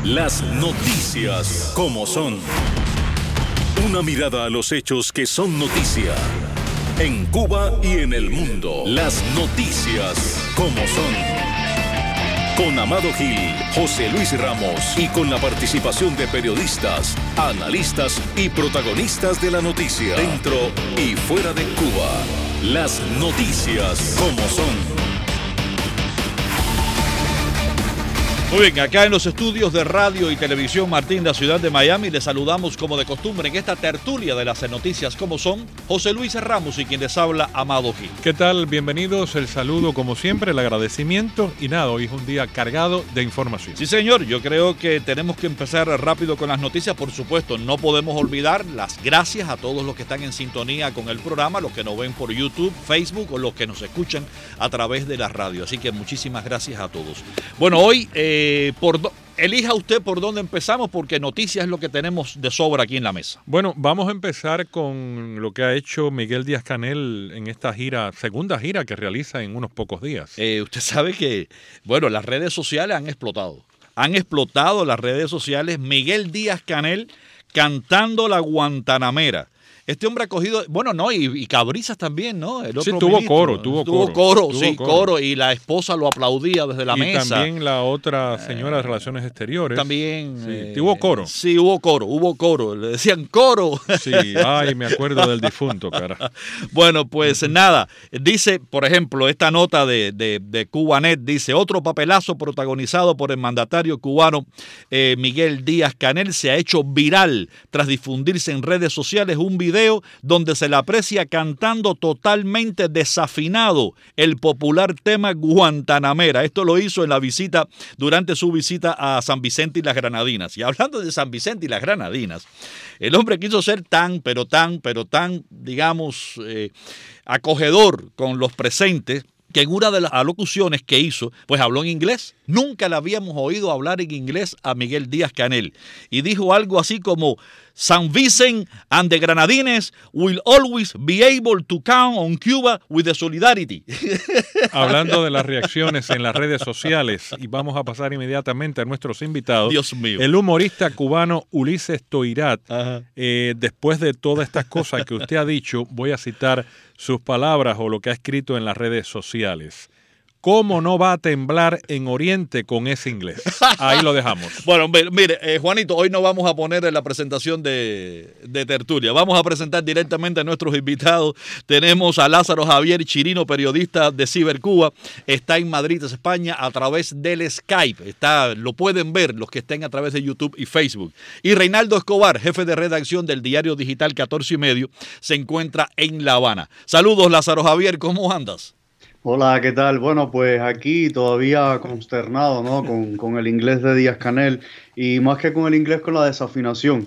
Las noticias como son. Una mirada a los hechos que son noticia. En Cuba y en el mundo. Las noticias como son. Con Amado Gil, José Luis Ramos y con la participación de periodistas, analistas y protagonistas de la noticia. Dentro y fuera de Cuba. Las noticias como son. Muy bien, acá en los estudios de Radio y Televisión Martín, la ciudad de Miami, les saludamos como de costumbre en esta tertulia de las noticias como son, José Luis Ramos y quien les habla, Amado Gil. ¿Qué tal? Bienvenidos, el saludo como siempre, el agradecimiento y nada, hoy es un día cargado de información. Sí señor, yo creo que tenemos que empezar rápido con las noticias, por supuesto, no podemos olvidar las gracias a todos los que están en sintonía con el programa, los que nos ven por YouTube, Facebook o los que nos escuchan a través de la radio, así que muchísimas gracias a todos. Bueno, hoy... elija usted por dónde empezamos, porque noticias es lo que tenemos de sobra aquí en la mesa. Bueno, vamos a empezar con lo que ha hecho Miguel Díaz-Canel en esta segunda gira que realiza en unos pocos días. Usted sabe que, bueno, las redes sociales han explotado. Han explotado las redes sociales. Miguel Díaz-Canel cantando la Guantanamera. Este hombre ha cogido, bueno, no, y Cabrizas también, ¿no? El otro sí, tuvo coro, y la esposa lo aplaudía desde la mesa. Y también la otra señora de Relaciones Exteriores. También. Sí, hubo coro. Sí, hubo coro, le decían coro. Sí, ay, me acuerdo del difunto, cara. Bueno, pues nada, dice, por ejemplo, esta nota de Cubanet, dice, otro papelazo protagonizado por el mandatario cubano Miguel Díaz-Canel se ha hecho viral tras difundirse en redes sociales un video donde se le aprecia cantando totalmente desafinado el popular tema Guantanamera. Esto lo hizo durante su visita a San Vicente y las Granadinas. Y hablando de San Vicente y las Granadinas, el hombre quiso ser tan, digamos, acogedor con los presentes, que en una de las alocuciones que hizo, pues habló en inglés. Nunca le habíamos oído hablar en inglés a Miguel Díaz-Canel. Y dijo algo así como, San Vicente and the Granadines will always be able to count on Cuba with the solidarity. Hablando de las reacciones en las redes sociales, y vamos a pasar inmediatamente a nuestros invitados. Dios mío. El humorista cubano Ulises Toirat, después de todas estas cosas que usted ha dicho, voy a citar sus palabras o lo que ha escrito en las redes sociales. ¿Cómo no va a temblar en Oriente con ese inglés? Ahí lo dejamos. Bueno, mire, Juanito, hoy no vamos a poner en la presentación de tertulia. Vamos a presentar directamente a nuestros invitados. Tenemos a Lázaro Javier Chirino, periodista de Cibercuba. Está en Madrid, España, a través del Skype. Lo pueden ver los que estén a través de YouTube y Facebook. Y Reinaldo Escobar, jefe de redacción del diario digital 14 y medio, se encuentra en La Habana. Saludos, Lázaro Javier, ¿cómo andas? Hola, ¿qué tal? Bueno, pues aquí todavía consternado, ¿no? Con el inglés de Díaz-Canel y más que con el inglés, con la desafinación.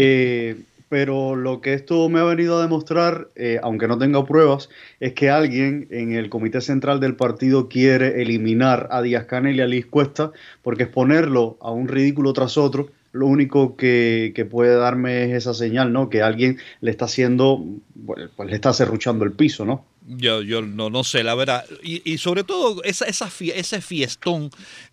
Pero lo que esto me ha venido a demostrar, aunque no tenga pruebas, es que alguien en el Comité Central del partido quiere eliminar a Díaz-Canel y a Liz Cuesta, porque exponerlo a un ridículo tras otro, lo único que puede darme es esa señal, ¿no? Que alguien le está haciendo, pues le está serruchando el piso, ¿no? Yo no sé, la verdad. Y sobre todo ese fiestón,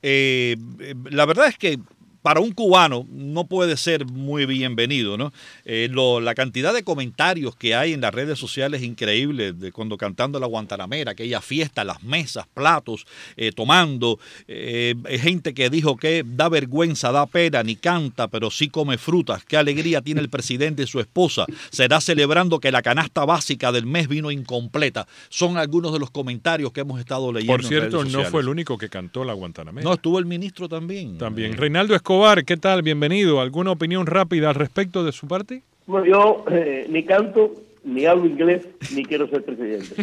la verdad es que para un cubano no puede ser muy bienvenido, ¿no? La cantidad de comentarios que hay en las redes sociales es increíble, cuando cantando la Guantanamera, aquella fiesta, las mesas, platos, tomando, gente que dijo que da vergüenza, da pena, ni canta, pero sí come frutas, qué alegría tiene el presidente y su esposa, será celebrando que la canasta básica del mes vino incompleta. Son algunos de los comentarios que hemos estado leyendo. Por cierto, en redes sociales. No fue el único que cantó la Guantanamera. No, estuvo el ministro también. Reinaldo Escobar, ¿qué tal? Bienvenido. ¿Alguna opinión rápida al respecto de su parte? Bueno, yo ni canto, ni hablo inglés, ni quiero ser presidente.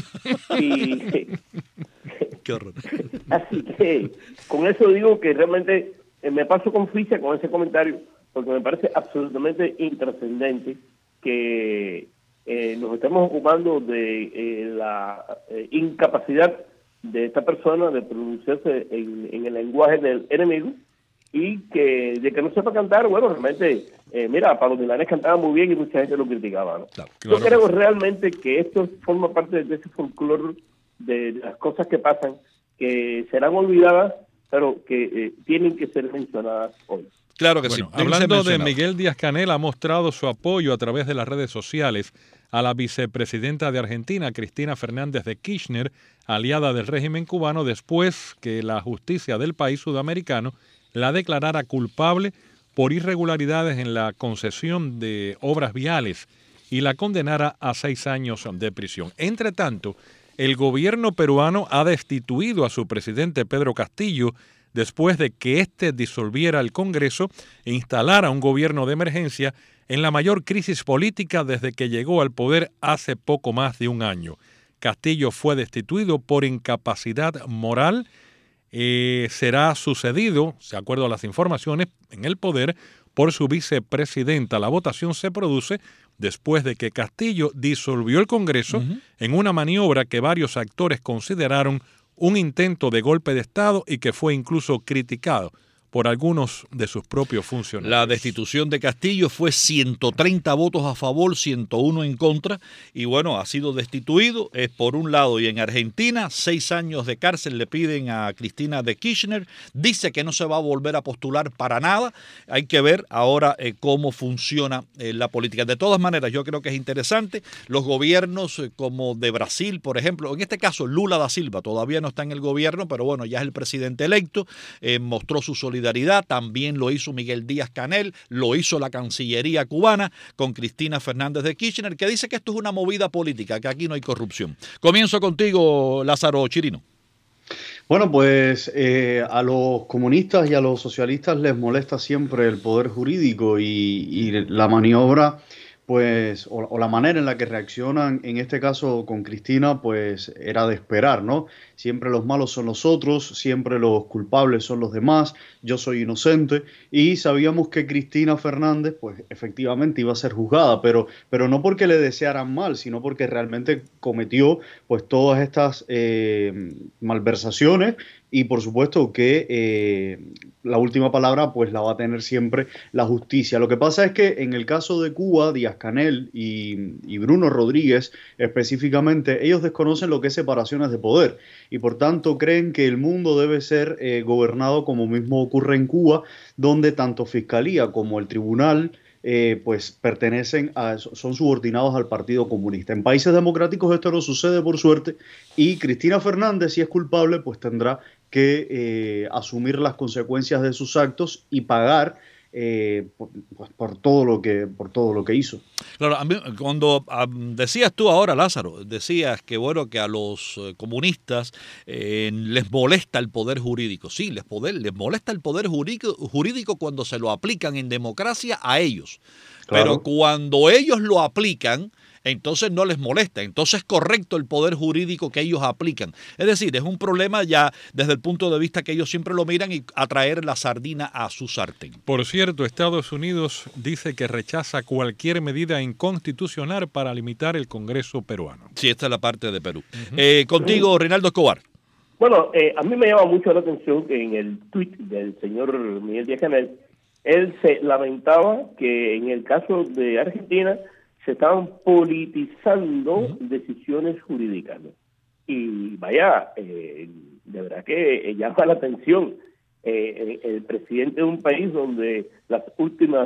Qué horror. Así que con eso digo que realmente me paso con ficha con ese comentario, porque me parece absolutamente intrascendente que nos estemos ocupando de la incapacidad de esta persona de pronunciarse en el lenguaje del enemigo, y de que no sepa cantar. Bueno, realmente, mira, Pablo Milanés cantaba muy bien y mucha gente lo criticaba, ¿no? Claro. Yo creo realmente que esto forma parte de ese folclore de las cosas que pasan, que serán olvidadas pero que tienen que ser mencionadas hoy. Claro que bueno, sí. Hablando de Miguel Díaz-Canel, ha mostrado su apoyo a través de las redes sociales a la vicepresidenta de Argentina, Cristina Fernández de Kirchner, aliada del régimen cubano, después que la justicia del país sudamericano la declarara culpable por irregularidades en la concesión de obras viales y la condenara a 6 años de prisión. Entre tanto, el gobierno peruano ha destituido a su presidente Pedro Castillo después de que éste disolviera el Congreso e instalara un gobierno de emergencia en la mayor crisis política desde que llegó al poder hace poco más de un año. Castillo fue destituido por incapacidad moral. Será sucedido, de acuerdo a las informaciones, en el poder por su vicepresidenta. La votación se produce después de que Castillo disolvió el Congreso en una maniobra que varios actores consideraron un intento de golpe de Estado y que fue incluso criticado por algunos de sus propios funcionarios. La destitución de Castillo fue 130 votos a favor, 101 en contra, y bueno, ha sido destituido, es por un lado, y en Argentina 6 años de cárcel le piden a Cristina de Kirchner, dice que no se va a volver a postular para nada, hay que ver ahora cómo funciona la política. De todas maneras, yo creo que es interesante, los gobiernos como de Brasil, por ejemplo, en este caso Lula da Silva, todavía no está en el gobierno, pero bueno, ya es el presidente electo, mostró su solidaridad, también lo hizo Miguel Díaz-Canel, lo hizo la Cancillería cubana con Cristina Fernández de Kirchner, que dice que esto es una movida política, que aquí no hay corrupción. Comienzo contigo, Lázaro Chirino. Bueno, pues a los comunistas y a los socialistas les molesta siempre el poder jurídico y la maniobra, pues, o la manera en la que reaccionan, en este caso con Cristina, pues era de esperar, ¿no? Siempre los malos son los otros, siempre los culpables son los demás, yo soy inocente, y sabíamos que Cristina Fernández, pues efectivamente iba a ser juzgada, pero no porque le desearan mal, sino porque realmente cometió pues todas estas malversaciones. Y por supuesto que la última palabra pues la va a tener siempre la justicia. Lo que pasa es que en el caso de Cuba, Díaz-Canel y Bruno Rodríguez específicamente, ellos desconocen lo que es separaciones de poder y por tanto creen que el mundo debe ser gobernado como mismo ocurre en Cuba, donde tanto Fiscalía como el Tribunal pues son subordinados al Partido Comunista. En países democráticos esto no sucede, por suerte, y Cristina Fernández, si es culpable, pues tendrá que asumir las consecuencias de sus actos y pagar por todo lo que hizo. Claro, a mí, cuando decías tú ahora, Lázaro, decías que bueno, que a los comunistas les molesta el poder jurídico. Sí, les molesta el poder jurídico cuando se lo aplican en democracia a ellos. Claro. Pero cuando ellos lo aplican, entonces no les molesta, entonces es correcto el poder jurídico que ellos aplican. Es decir, es un problema ya desde el punto de vista que ellos siempre lo miran y atraer la sardina a su sartén. Por cierto, Estados Unidos dice que rechaza cualquier medida inconstitucional para limitar el Congreso peruano. Sí, esta es la parte de Perú. Contigo, Reinaldo Escobar. Bueno, a mí me llama mucho la atención que en el tuit del señor Miguel Díaz-Canel, él se lamentaba que en el caso de Argentina se estaban politizando decisiones jurídicas, ¿no? Y vaya, de verdad que llama la atención el presidente de un país donde las últimas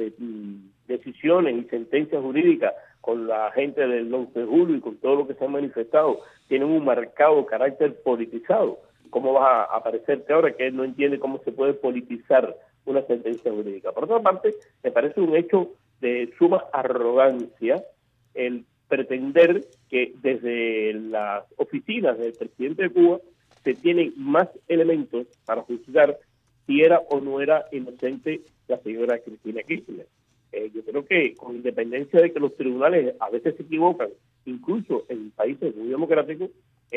decisiones y sentencias jurídicas con la gente del 11 de julio y con todo lo que se ha manifestado tienen un marcado carácter politizado. ¿Cómo va a parecerte ahora que él no entiende cómo se puede politizar una sentencia jurídica? Por otra parte, me parece un hecho de suma arrogancia el pretender que desde las oficinas del presidente de Cuba se tienen más elementos para juzgar si era o no era inocente la señora Cristina Kirchner. Yo creo que con independencia de que los tribunales a veces se equivocan, incluso en países muy democráticos,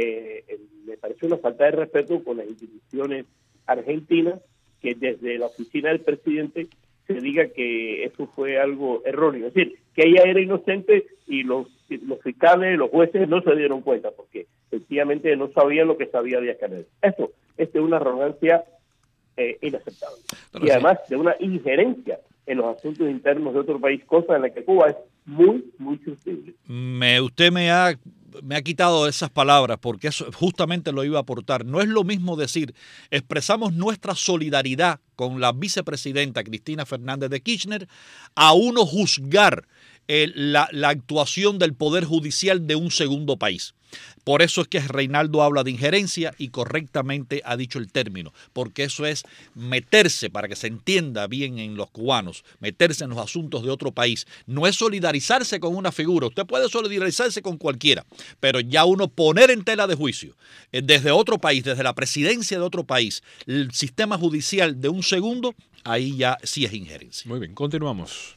me parece una falta de respeto con las instituciones argentinas que desde la oficina del presidente se diga que eso fue algo erróneo. Es decir, que ella era inocente y los fiscales, los jueces no se dieron cuenta porque sencillamente no sabían lo que sabía Díaz-Canel. Eso es de una arrogancia inaceptable. Pero y además de una injerencia en los asuntos internos de otro país, cosa en la que Cuba es muy, muy sensible. Usted me ha me ha quitado esas palabras porque eso justamente lo iba a aportar. No es lo mismo decir, expresamos nuestra solidaridad con la vicepresidenta Cristina Fernández de Kirchner, a uno juzgar la actuación del Poder Judicial de un segundo país. Por eso es que Reinaldo habla de injerencia y correctamente ha dicho el término, porque eso es meterse, para que se entienda bien en los cubanos, meterse en los asuntos de otro país. No es solidarizarse con una figura, usted puede solidarizarse con cualquiera, pero ya uno poner en tela de juicio desde otro país, desde la presidencia de otro país, el sistema judicial de un segundo, ahí ya sí es injerencia. Muy bien, continuamos.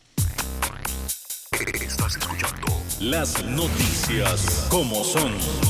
Estás escuchando las noticias como son.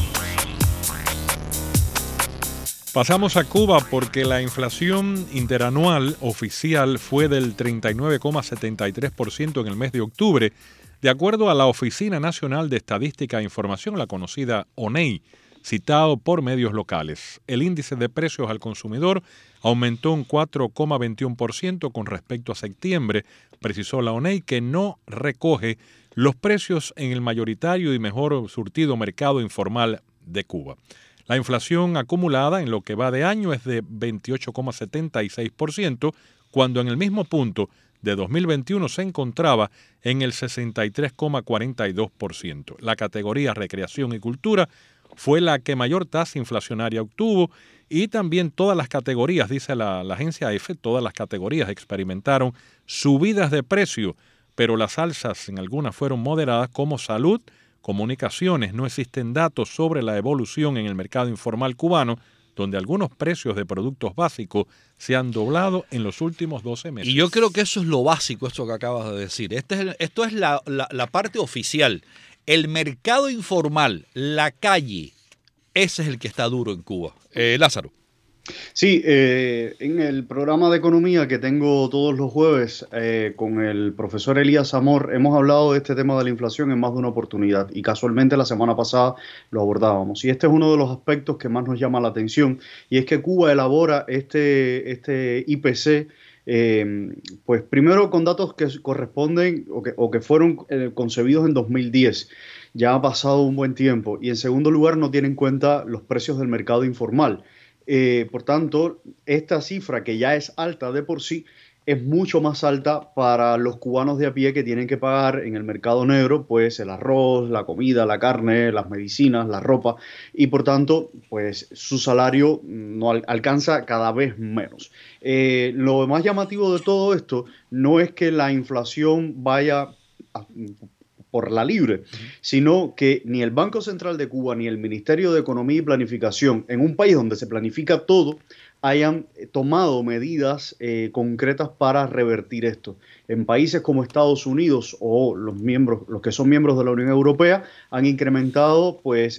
Pasamos a Cuba porque la inflación interanual oficial fue del 39,73% en el mes de octubre, de acuerdo a la Oficina Nacional de Estadística e Información, la conocida ONEI, citado por medios locales. El índice de precios al consumidor aumentó un 4,21% con respecto a septiembre, precisó la ONEI, que no recoge los precios en el mayoritario y mejor surtido mercado informal de Cuba. La inflación acumulada en lo que va de año es de 28,76%, cuando en el mismo punto de 2021 se encontraba en el 63,42%. La categoría recreación y cultura fue la que mayor tasa inflacionaria obtuvo y también todas las categorías, dice la agencia EFE, todas las categorías experimentaron subidas de precio, pero las alzas en algunas fueron moderadas como salud, comunicaciones. No existen datos sobre la evolución en el mercado informal cubano, donde algunos precios de productos básicos se han doblado en los últimos 12 meses. Y yo creo que eso es lo básico, esto que acabas de decir. Esto es la parte oficial. El mercado informal, la calle, ese es el que está duro en Cuba. Lázaro. Sí, en el programa de economía que tengo todos los jueves con el profesor Elías Amor, hemos hablado de este tema de la inflación en más de una oportunidad y casualmente la semana pasada lo abordábamos. Y este es uno de los aspectos que más nos llama la atención y es que Cuba elabora este IPC pues primero con datos que corresponden o que fueron concebidos en 2010. Ya ha pasado un buen tiempo y en segundo lugar no tiene en cuenta los precios del mercado informal. Por tanto, esta cifra que ya es alta de por sí es mucho más alta para los cubanos de a pie que tienen que pagar en el mercado negro pues el arroz, la comida, la carne, las medicinas, la ropa y por tanto pues su salario no alcanza cada vez menos. Lo más llamativo de todo esto no es que la inflación vaya por la libre, sino que ni el Banco Central de Cuba ni el Ministerio de Economía y Planificación, en un país donde se planifica todo, hayan tomado medidas concretas para revertir esto. En países como Estados Unidos o los que son miembros de la Unión Europea han incrementado,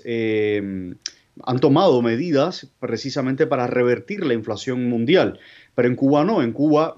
han tomado medidas precisamente para revertir la inflación mundial. Pero en Cuba no, en Cuba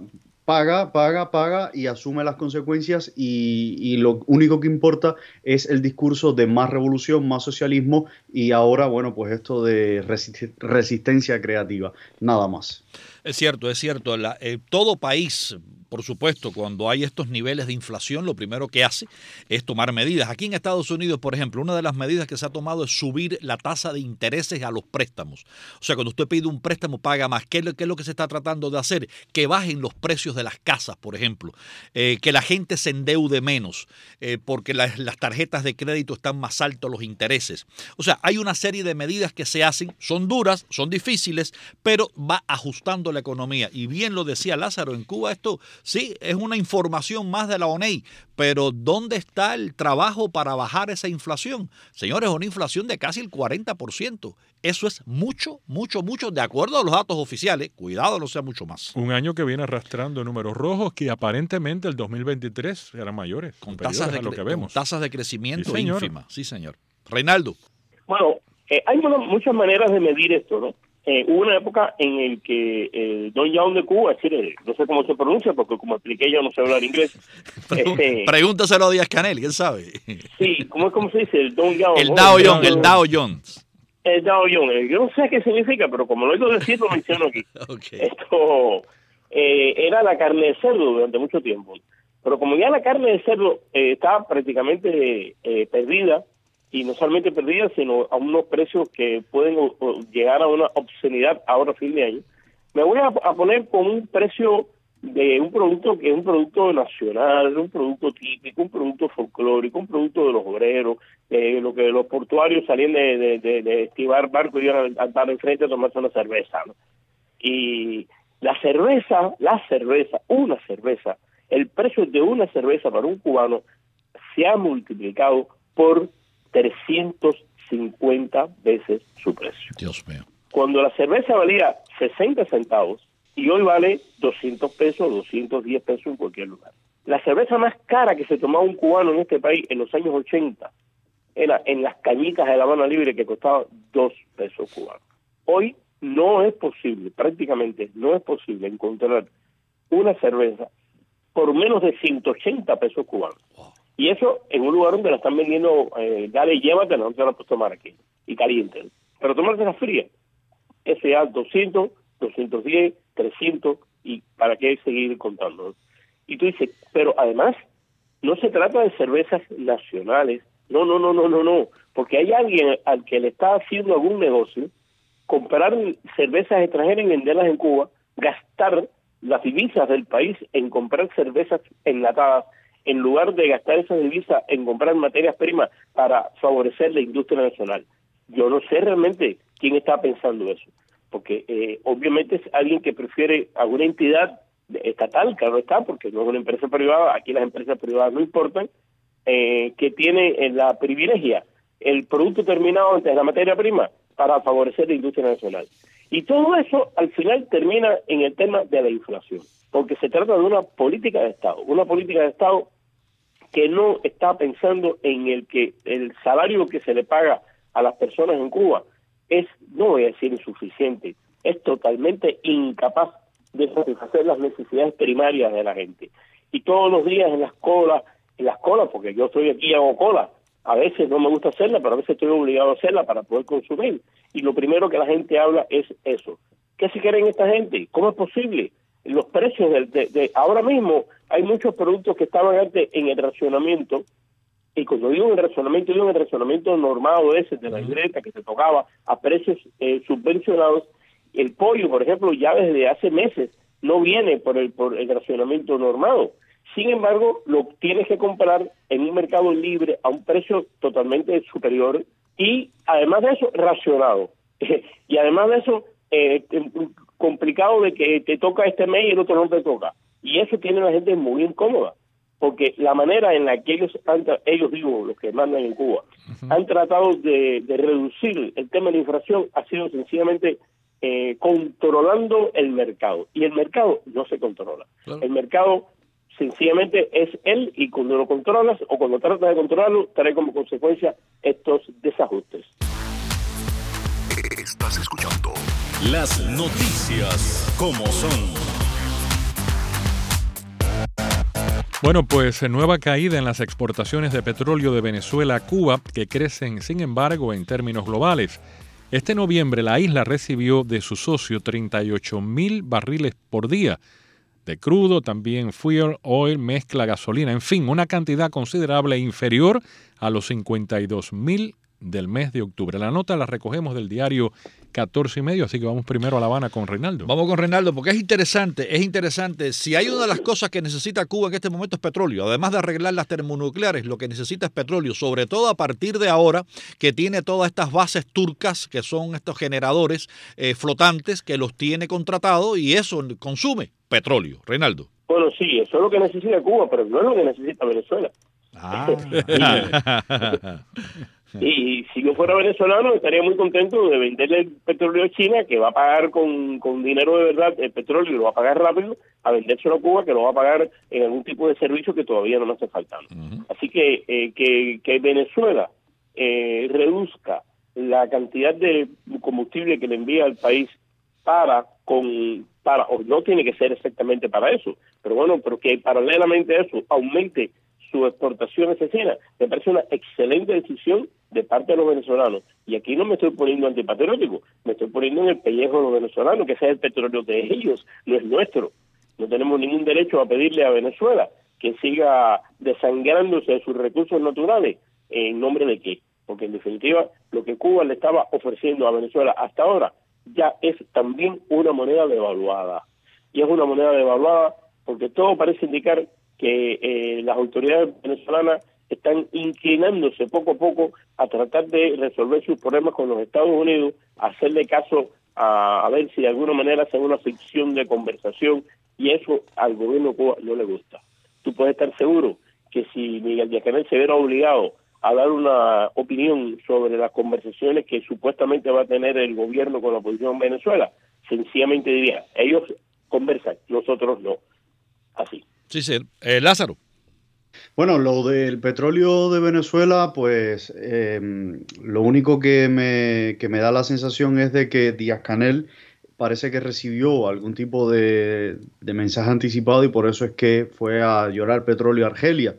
paga y asume las consecuencias y lo único que importa es el discurso de más revolución, más socialismo y ahora, bueno, pues esto de resistencia creativa, nada más. Es cierto. Todo país, por supuesto, cuando hay estos niveles de inflación, lo primero que hace es tomar medidas. Aquí en Estados Unidos, por ejemplo, una de las medidas que se ha tomado es subir la tasa de intereses a los préstamos. O sea, cuando usted pide un préstamo, paga más. ¿Qué es lo que se está tratando de hacer? Que bajen los precios de las casas, por ejemplo. Que la gente se endeude menos, porque las tarjetas de crédito están más altos los intereses. O sea, hay una serie de medidas que se hacen, son duras, son difíciles, pero va ajustando la economía. Y bien lo decía Lázaro, en Cuba esto sí es una información más de la ONEI, pero ¿dónde está el trabajo para bajar esa inflación? Señores, una inflación de casi el 40%. Eso es mucho, de acuerdo a los datos oficiales. Cuidado, no sea mucho más. Un año que viene arrastrando números rojos que aparentemente el 2023 serán mayores. Con tasas de crecimiento sí, ínfimas. Sí, señor. Reinaldo. Bueno, hay muchas maneras de medir esto, ¿no? Hubo una época en la que Don Young de Cuba, es decir, no sé cómo se pronuncia, porque como expliqué yo no sé hablar inglés. Pregúntaselo a Díaz Canel, ¿quién sabe? Sí, ¿cómo se dice? El Don Young. El Dow Jones. El Dow Jones. Yo no sé qué significa, pero como lo he oído decir, lo menciono aquí. Okay. Esto era la carne de cerdo durante mucho tiempo. Pero como ya la carne de cerdo estaba prácticamente perdida, y no solamente perdidas, sino a unos precios que pueden llegar a una obscenidad ahora a fin de año. Me voy a poner con un precio de un producto que es un producto nacional, un producto típico, un producto folclórico, un producto de los obreros, lo que los portuarios salían de estibar barcos y iban a estar enfrente a tomarse una cerveza, ¿no? Y la cerveza, el precio de una cerveza para un cubano se ha multiplicado por 350 veces su precio. Dios mío. Cuando la cerveza valía 60 centavos y hoy vale 200 pesos, 210 pesos en cualquier lugar. La cerveza más cara que se tomaba un cubano en este país en los años 80 era en las cañitas de La Habana Libre, que costaba 2 pesos cubanos. Hoy no es posible, prácticamente no es posible encontrar una cerveza por menos de 180 pesos cubanos. Y eso en un lugar donde la están vendiendo, dale y llévate, no te la puedes tomar aquí, y caliente. Pero tomártela fría, ese ya 200, 210, 300, y para qué seguir contando. Y tú dices, pero además, no se trata de cervezas nacionales, no, porque hay alguien al que le está haciendo algún negocio, comprar cervezas extranjeras y venderlas en Cuba, gastar las divisas del país en comprar cervezas enlatadas, en lugar de gastar esas divisas en comprar materias primas para favorecer la industria nacional. Yo no sé realmente quién está pensando eso, porque obviamente es alguien que prefiere alguna entidad estatal, claro está, porque no es una empresa privada, aquí las empresas privadas no importan, que tiene la privilegia el producto terminado antes de la materia prima para favorecer la industria nacional. Y todo eso al final termina en el tema de la inflación, porque se trata de una política de Estado que no está pensando en el que el salario que se le paga a las personas en Cuba es, no voy a decir insuficiente, es totalmente incapaz de satisfacer las necesidades primarias de la gente. Y todos los días en las colas, porque yo estoy aquí y hago cola, a veces no me gusta hacerla, pero a veces estoy obligado a hacerla para poder consumir. Y lo primero que la gente habla es eso. ¿Qué se quieren esta gente? ¿Cómo es posible? Los precios de ahora mismo, hay muchos productos que estaban antes en el racionamiento, y cuando digo en el racionamiento normado ese de la libreta que se tocaba a precios subvencionados. El pollo, por ejemplo, ya desde hace meses no viene por el racionamiento normado. Sin embargo, lo tienes que comprar en un mercado libre a un precio totalmente superior y además de eso, racionado. Y además de eso, complicado de que te toca este mes y el otro no te toca. Y eso tiene a la gente muy incómoda, porque la manera en la que ellos digo, los que mandan en Cuba, han tratado de reducir el tema de la inflación ha sido sencillamente controlando el mercado. Y el mercado no se controla. Claro. El mercado sencillamente es él, y cuando lo controlas o cuando tratas de controlarlo, trae como consecuencia estos desajustes. Estás escuchando las noticias como son. Bueno, pues nueva caída en las exportaciones de petróleo de Venezuela a Cuba, que crecen, sin embargo, en términos globales. Este noviembre la isla recibió de su socio 38,000 barriles por día de crudo, también fuel oil, mezcla, gasolina, en fin, una cantidad considerable inferior a los 52,000 del mes de octubre. La nota la recogemos del diario 14 y medio, así que vamos primero a La Habana con Reinaldo. Vamos con Reinaldo, porque es interesante. Si hay una de las cosas que necesita Cuba en este momento es petróleo. Además de arreglar las termonucleares, lo que necesita es petróleo, sobre todo a partir de ahora que tiene todas estas bases turcas, que son estos generadores flotantes, que los tiene contratados, y eso consume petróleo. Reinaldo. Bueno, sí, eso es lo que necesita Cuba, pero no es lo que necesita Venezuela. Y si yo fuera venezolano, estaría muy contento de venderle el petróleo a China, que va a pagar con dinero de verdad el petróleo, y lo va a pagar rápido, a vendérselo a Cuba, que lo va a pagar en algún tipo de servicio que todavía no me hace faltando. Así que Venezuela reduzca la cantidad de combustible que le envía al país o no tiene que ser exactamente para eso, pero que paralelamente a eso aumente su exportación asesina, me parece una excelente decisión de parte de los venezolanos. Y aquí no me estoy poniendo antipatriótico, me estoy poniendo en el pellejo de los venezolanos, que ese es el petróleo de ellos, no es nuestro. No tenemos ningún derecho a pedirle a Venezuela que siga desangrándose de sus recursos naturales. ¿En nombre de qué? porque en definitiva lo que Cuba le estaba ofreciendo a Venezuela hasta ahora ya es también una moneda devaluada. Y es una moneda devaluada porque todo parece indicar que las autoridades venezolanas están inclinándose poco a poco a tratar de resolver sus problemas con los Estados Unidos, a hacerle caso a ver si de alguna manera hacen una ficción de conversación, y eso al gobierno de Cuba no le gusta. Tú puedes estar seguro que si Miguel Díaz-Canel se viera obligado a dar una opinión sobre las conversaciones que supuestamente va a tener el gobierno con la oposición en Venezuela, sencillamente diría, ellos conversan, nosotros no. Así. Sí, sí. Lázaro. Bueno, lo del petróleo de Venezuela, pues lo único que me da la sensación es de que Díaz-Canel parece que recibió algún tipo de mensaje anticipado y por eso es que fue a llorar petróleo a Argelia.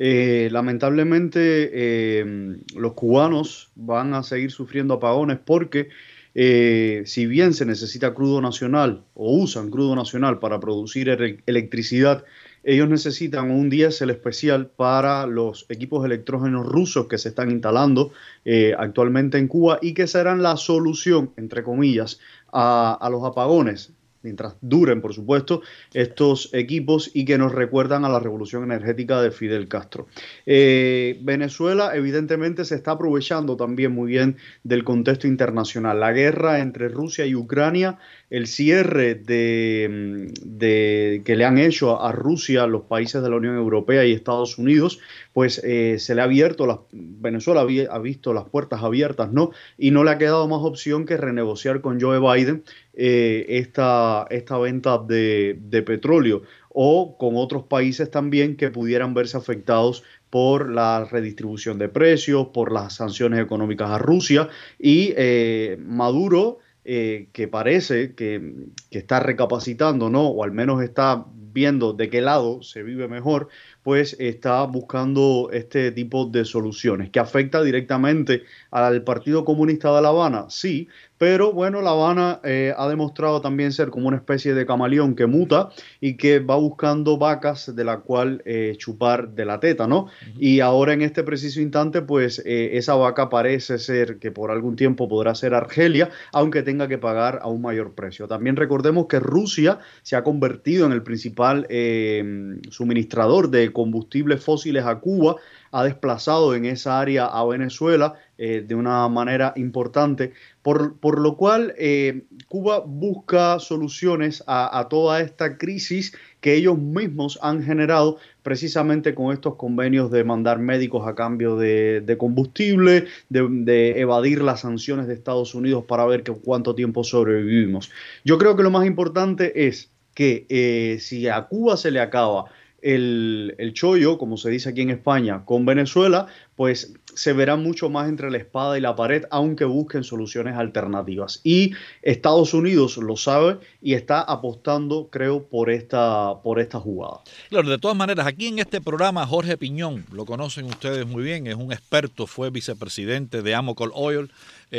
Lamentablemente los cubanos van a seguir sufriendo apagones porque si bien se necesita crudo nacional o usan crudo nacional para producir electricidad, ellos necesitan un diésel especial para los equipos electrógenos rusos que se están instalando actualmente en Cuba y que serán la solución, entre comillas, a los apagones, mientras duren, por supuesto, estos equipos y que nos recuerdan a la revolución energética de Fidel Castro. Venezuela evidentemente se está aprovechando también muy bien del contexto internacional. La guerra entre Rusia y Ucrania, el cierre que le han hecho a Rusia los países de la Unión Europea y Estados Unidos, pues se le ha abierto, Venezuela ha visto las puertas abiertas, ¿no? Y no le ha quedado más opción que renegociar con Joe Biden esta venta de petróleo o con otros países también que pudieran verse afectados por la redistribución de precios, por las sanciones económicas a Rusia y Maduro, que parece que está recapacitando, ¿no? O al menos está viendo de qué lado se vive mejor, pues está buscando este tipo de soluciones que afecta directamente al Partido Comunista de La Habana, sí, pero bueno, La Habana ha demostrado también ser como una especie de camaleón que muta y que va buscando vacas de la cual chupar de la teta, ¿no? Y ahora en este preciso instante, pues esa vaca parece ser que por algún tiempo podrá ser Argelia, aunque tenga que pagar a un mayor precio. También recordemos que Rusia se ha convertido en el principal suministrador de combustibles fósiles a Cuba, ha desplazado en esa área a Venezuela de una manera importante, por lo cual Cuba busca soluciones a toda esta crisis que ellos mismos han generado precisamente con estos convenios de mandar médicos a cambio de combustible, de evadir las sanciones de Estados Unidos para ver cuánto tiempo sobrevivimos. Yo creo que lo más importante es que si a Cuba se le acaba el chollo, como se dice aquí en España, con Venezuela, pues se verá mucho más entre la espada y la pared, aunque busquen soluciones alternativas. Y Estados Unidos lo sabe y está apostando, creo, por esta jugada. Claro, de todas maneras, aquí en este programa, Jorge Piñón, lo conocen ustedes muy bien, es un experto, fue vicepresidente de Amoco Oil,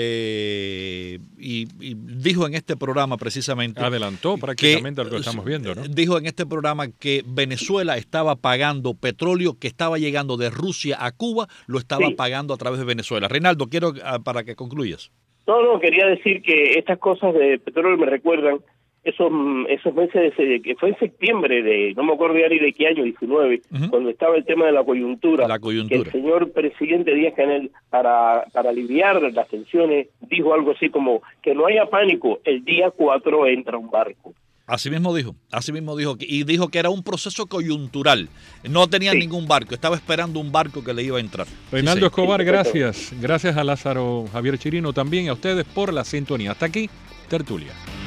y dijo en este programa precisamente... Adelantó prácticamente lo que estamos viendo, ¿no? Dijo en este programa que Venezuela estaba pagando petróleo que estaba llegando de Rusia a Cuba, lo estaba pagando a través de Venezuela. Reinaldo, quiero para que concluyas. No, quería decir que estas cosas de petróleo me recuerdan esos meses que fue en septiembre no me acuerdo ya ni de qué año, 19, cuando estaba el tema de la coyuntura. Que el señor presidente Díaz-Canel, para aliviar las tensiones, dijo algo así como que no haya pánico, el día 4 entra un barco. Así mismo dijo, y dijo que era un proceso coyuntural, no tenía ningún barco, estaba esperando un barco que le iba a entrar. Reinaldo Escobar, gracias a Lázaro Javier Chirino también, a ustedes por la sintonía. Hasta aquí, Tertulia.